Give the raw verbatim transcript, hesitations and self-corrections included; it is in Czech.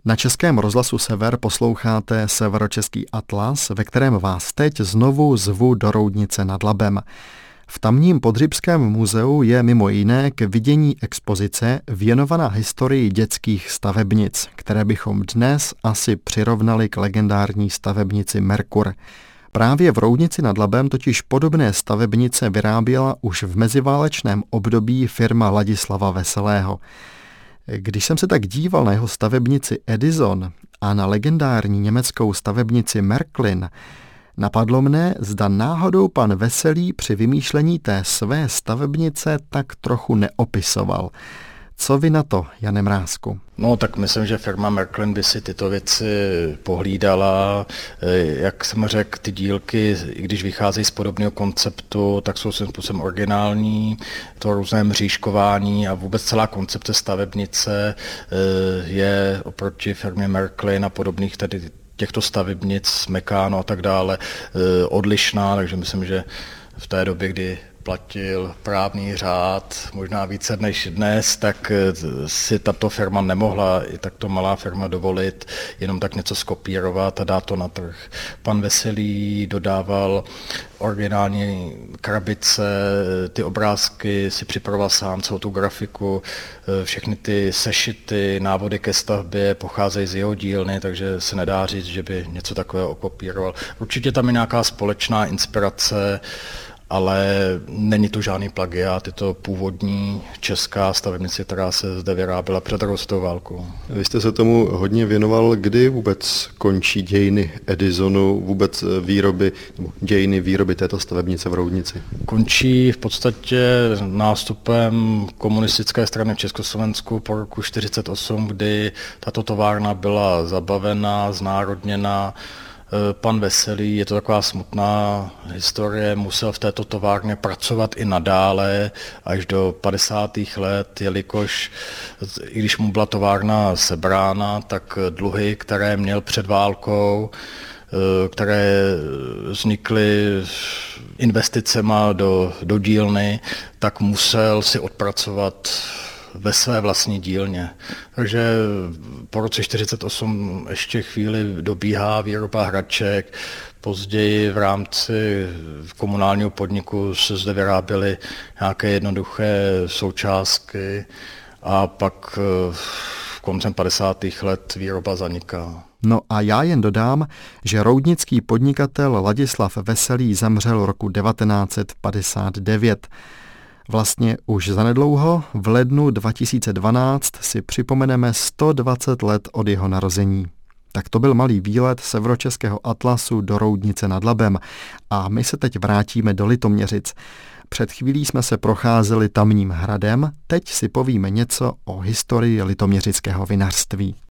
Na Českém rozhlasu Sever posloucháte Severočeský atlas, ve kterém vás teď znovu zvu do Roudnice nad Labem. V tamním Podhřibském muzeu je mimo jiné k vidění expozice věnovaná historii dětských stavebnic, které bychom dnes asi přirovnali k legendární stavebnici Merkur. Právě v Roudnici nad Labem totiž podobné stavebnice vyráběla už v meziválečném období firma Ladislava Veselého. Když jsem se tak díval na jeho stavebnici Edison a na legendární německou stavebnici Märklin, napadlo mne, zda náhodou pan Veselý při vymýšlení té své stavebnice tak trochu neopisoval. Co vy na to, Jane Mrázku? No tak myslím, že firma Märklin by si tyto věci pohlídala. Jak jsem řekl, ty dílky, i když vycházejí z podobného konceptu, tak jsou svým způsobem originální. To různé mřížkování a vůbec celá koncepce stavebnice je oproti firmě Märklin a podobných tedy těchto stavebnic, Meccano a tak dále odlišná, takže myslím, že v té době, kdy platil právní řád, možná více než dnes, tak si tato firma nemohla, i takto malá firma, dovolit jenom tak něco skopírovat a dát to na trh. Pan Veselý dodával originální krabice, ty obrázky si připravoval sám, celou tu grafiku, všechny ty sešity, návody ke stavbě pocházejí z jeho dílny, takže se nedá říct, že by něco takového okopíroval. Určitě tam je nějaká společná inspirace, ale není to žádný plagiát, je to původní česká stavebnice, která se zde vyráběla před druhou světovou válkou. Vy jste se tomu hodně věnoval, kdy vůbec končí dějiny Edisonu, vůbec výroby, nebo dějiny výroby této stavebnice v Roudnici? Končí v podstatě nástupem komunistické strany v Československu po roku čtyřicet osm, kdy tato továrna byla zabavena, znárodněna. Pan Veselý, je to taková smutná historie, musel v této továrně pracovat i nadále až do padesátých let, jelikož i když mu byla továrna sebrána, tak dluhy, které měl před válkou, které vznikly investicema do, do dílny, tak musel si odpracovat ve své vlastní dílně. Takže po roce čtyřicet osm ještě chvíli dobíhá výroba hraček, později v rámci komunálního podniku se zde vyráběly nějaké jednoduché součástky a pak koncem padesátých let výroba zaniká. No a já jen dodám, že roudnický podnikatel Ladislav Veselý zemřel roku devatenáct set padesát devět. Vlastně už zanedlouho, v lednu dva tisíce dvanáct, si připomeneme sto dvacet let od jeho narození. Tak to byl malý výlet Severočeského atlasu do Roudnice nad Labem a my se teď vrátíme do Litoměřic. Před chvílí jsme se procházeli tamním hradem, teď si povíme něco o historii litoměřického vinařství.